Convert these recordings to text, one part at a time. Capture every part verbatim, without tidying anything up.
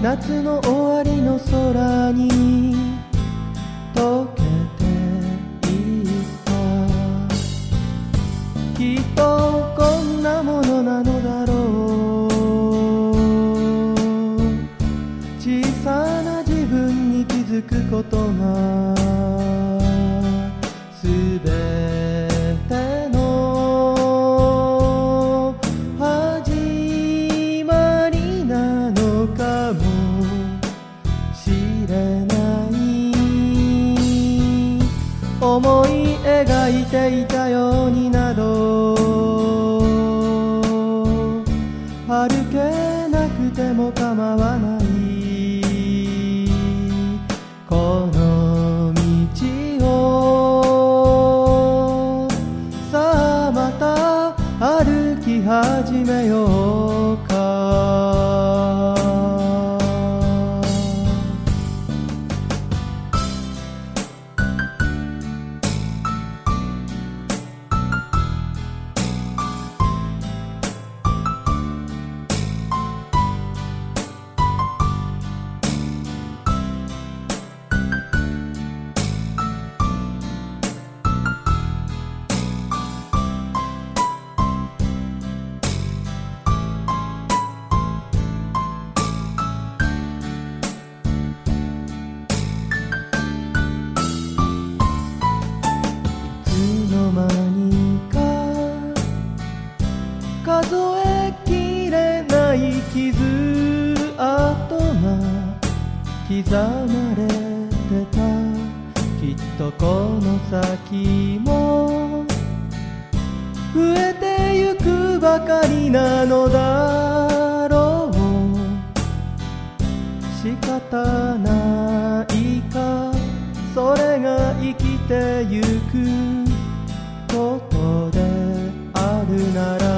夏の終わりの空に溶けていったきっとこんなものなのだろう小さな自分に気づくことがすべての始まりなのかもしれない思い描いていたようになど歩けなくても構わないこの道をさあまた歩き始めようか数えきれない傷跡が刻まれてたきっとこの先も増えてゆくばかりなのだろう仕方ないかそれが生きてゆくことであるなら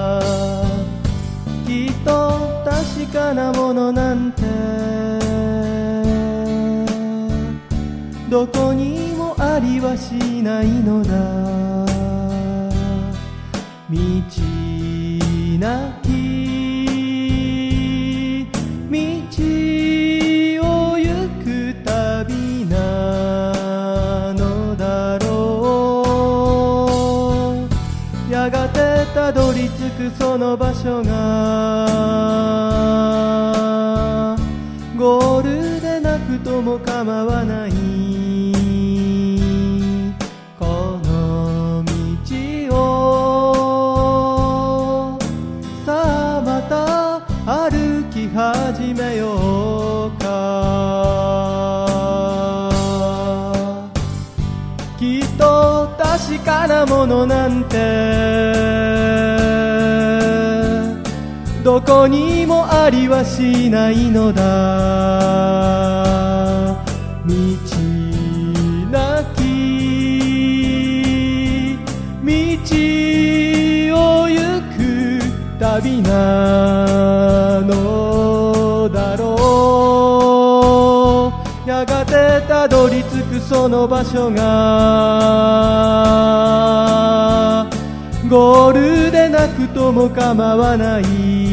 きっと確かなものなんてどこにもありはしないのだ道なき道を行く旅なのだろうやがてたどり着くその場所がゴールでなくとも構わないこの道をさあまた歩き始めようかきっと確かなものなんてどこにもありはしないのだ道なき道を行く旅なのだろうやがてたどり着くその場所がゴールでなくとも構わない